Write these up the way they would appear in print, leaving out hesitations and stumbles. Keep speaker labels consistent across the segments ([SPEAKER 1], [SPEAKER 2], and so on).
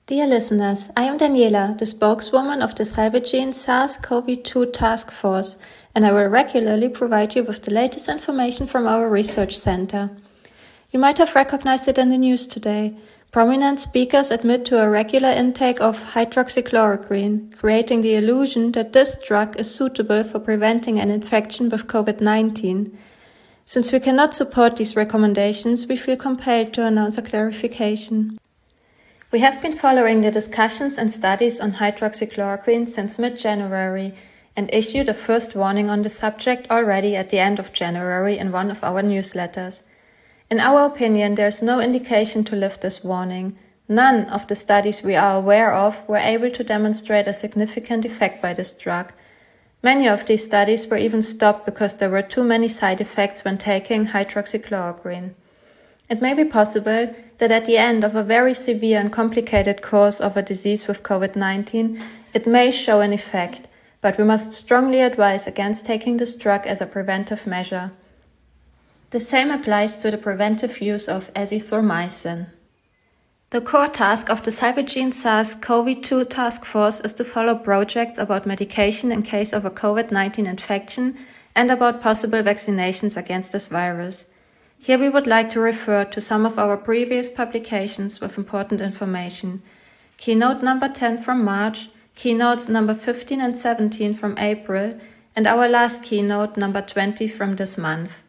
[SPEAKER 1] Dear listeners, I am Daniela, the spokeswoman of the Cybogene SARS-CoV-2 Task Force, and I will regularly provide you with the latest information from our research center. You might have recognized it in the news today. Prominent speakers admit to a regular intake of hydroxychloroquine, creating the illusion that this drug is suitable for preventing an infection with COVID-19. Since we cannot support these recommendations, we feel compelled to announce a clarification. We have been following the discussions and studies on hydroxychloroquine since mid-January and issued a first warning on the subject already at the end of January in one of our newsletters. In our opinion, there is no indication to lift this warning. None of the studies we are aware of were able to demonstrate a significant effect by this drug. Many of these studies were even stopped because there were too many side effects when taking hydroxychloroquine. It may be possible that at the end of a very severe and complicated course of a disease with COVID-19, it may show an effect, but we must strongly advise against taking this drug as a preventive measure. The same applies to the preventive use of azithromycin. The core task of the Cybogene SARS-CoV-2 task force is to follow projects about medication in case of a COVID-19 infection and about possible vaccinations against this virus. Here we would like to refer to some of our previous publications with important information. Keynote number 10 from March, keynotes number 15 and 17 from April, and our last keynote number 20 from this month.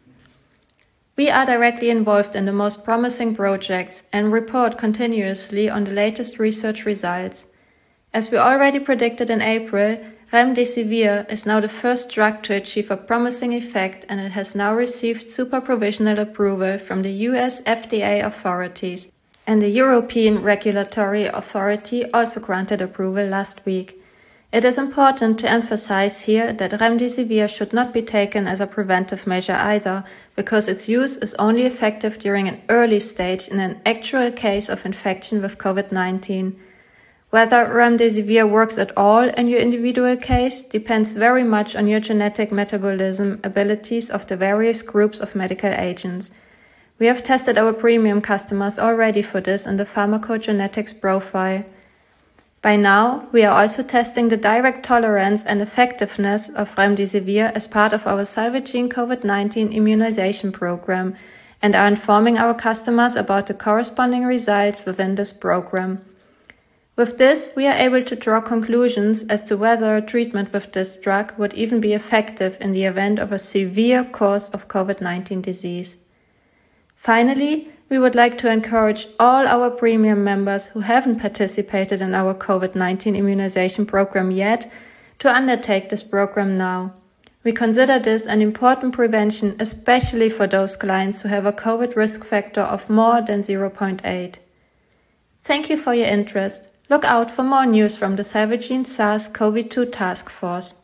[SPEAKER 1] We are directly involved in the most promising projects and report continuously on the latest research results. As we already predicted in April, Remdesivir is now the first drug to achieve a promising effect, and it has now received superprovisional approval from the US FDA authorities, and the European Regulatory Authority also granted approval last week. It is important to emphasize here that Remdesivir should not be taken as a preventive measure either, because its use is only effective during an early stage in an actual case of infection with COVID-19. Whether Remdesivir works at all in your individual case depends very much on your genetic metabolism abilities of the various groups of medical agents. We have tested our premium customers already for this in the pharmacogenetics profile. By now, we are also testing the direct tolerance and effectiveness of Remdesivir as part of our Cybogene COVID-19 immunization program and are informing our customers about the corresponding results within this program. With this, we are able to draw conclusions as to whether a treatment with this drug would even be effective in the event of a severe course of COVID-19 disease. Finally, we would like to encourage all our premium members who haven't participated in our COVID-19 immunization program yet to undertake this program now. We consider this an important prevention, especially for those clients who have a COVID risk factor of more than 0.8. Thank you for your interest. Look out for more news from the Cybogene SARS-CoV-2 task force.